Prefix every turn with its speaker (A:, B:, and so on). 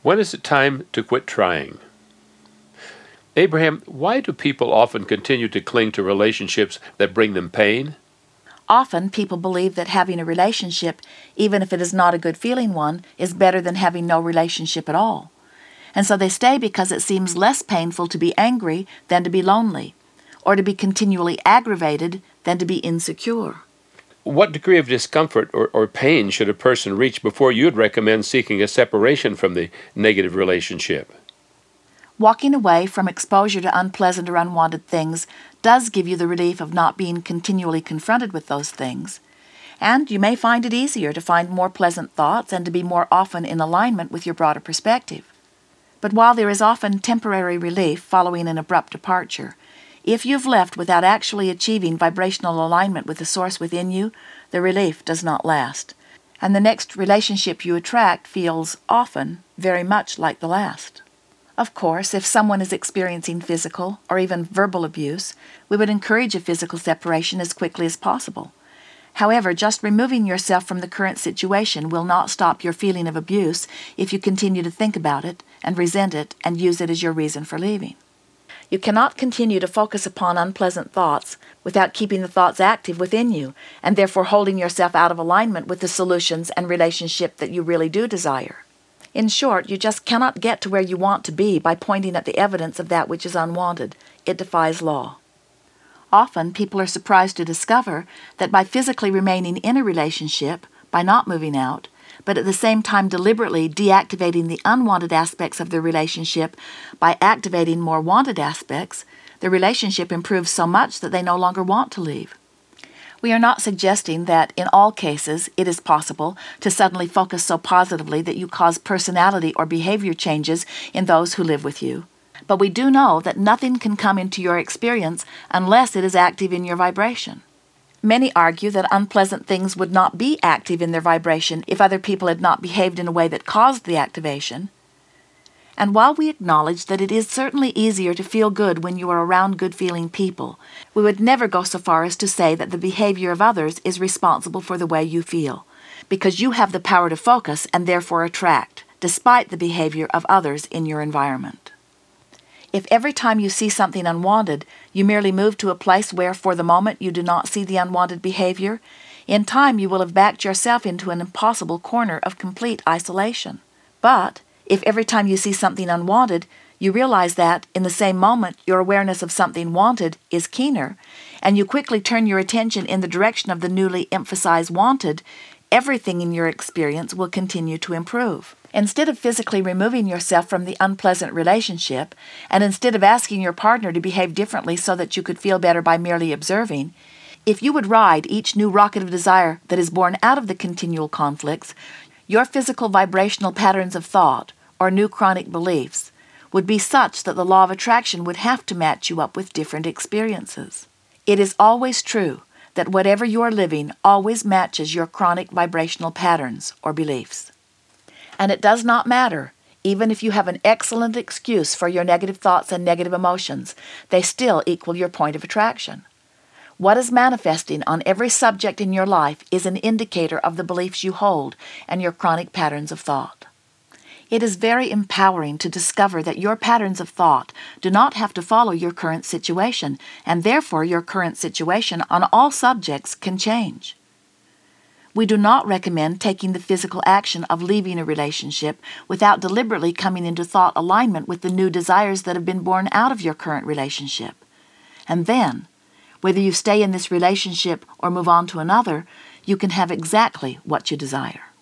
A: When is it time to quit trying? Abraham, why do people often continue to cling to relationships that bring them pain?
B: Often people believe that having a relationship, even if it is not a good feeling one, is better than having no relationship at all. And so they stay because it seems less painful to be angry than to be lonely, or to be continually aggravated than to be insecure.
A: What degree of discomfort or pain should a person reach before you'd recommend seeking a separation from the negative relationship?
B: Walking away from exposure to unpleasant or unwanted things does give you the relief of not being continually confronted with those things. And you may find it easier to find more pleasant thoughts and to be more often in alignment with your broader perspective. But while there is often temporary relief following an abrupt departure, if you've left without actually achieving vibrational alignment with the source within you, the relief does not last. And the next relationship you attract feels often very much like the last. Of course, if someone is experiencing physical or even verbal abuse, we would encourage a physical separation as quickly as possible. However, just removing yourself from the current situation will not stop your feeling of abuse if you continue to think about it and resent it and use it as your reason for leaving. You cannot continue to focus upon unpleasant thoughts without keeping the thoughts active within you and therefore holding yourself out of alignment with the solutions and relationship that you really do desire. In short, you just cannot get to where you want to be by pointing at the evidence of that which is unwanted. It defies law. Often, people are surprised to discover that by physically remaining in a relationship, by not moving out, but at the same time deliberately deactivating the unwanted aspects of the relationship by activating more wanted aspects, the relationship improves so much that they no longer want to leave. We are not suggesting that in all cases it is possible to suddenly focus so positively that you cause personality or behavior changes in those who live with you. But we do know that nothing can come into your experience unless it is active in your vibration. Many argue that unpleasant things would not be active in their vibration if other people had not behaved in a way that caused the activation. And while we acknowledge that it is certainly easier to feel good when you are around good-feeling people, we would never go so far as to say that the behavior of others is responsible for the way you feel, because you have the power to focus and therefore attract, despite the behavior of others in your environment. If every time you see something unwanted, you merely move to a place where for the moment you do not see the unwanted behavior, in time you will have backed yourself into an impossible corner of complete isolation. But if every time you see something unwanted, you realize that, in the same moment, your awareness of something wanted is keener, and you quickly turn your attention in the direction of the newly emphasized wanted, everything in your experience will continue to improve. Instead of physically removing yourself from the unpleasant relationship, and instead of asking your partner to behave differently so that you could feel better by merely observing, if you would ride each new rocket of desire that is born out of the continual conflicts, your physical vibrational patterns of thought, or new chronic beliefs, would be such that the law of attraction would have to match you up with different experiences. It is always true that whatever you are living always matches your chronic vibrational patterns or beliefs. And it does not matter, even if you have an excellent excuse for your negative thoughts and negative emotions, they still equal your point of attraction. What is manifesting on every subject in your life is an indicator of the beliefs you hold and your chronic patterns of thought. It is very empowering to discover that your patterns of thought do not have to follow your current situation, and therefore your current situation on all subjects can change. We do not recommend taking the physical action of leaving a relationship without deliberately coming into thought alignment with the new desires that have been born out of your current relationship. And then, whether you stay in this relationship or move on to another, you can have exactly what you desire.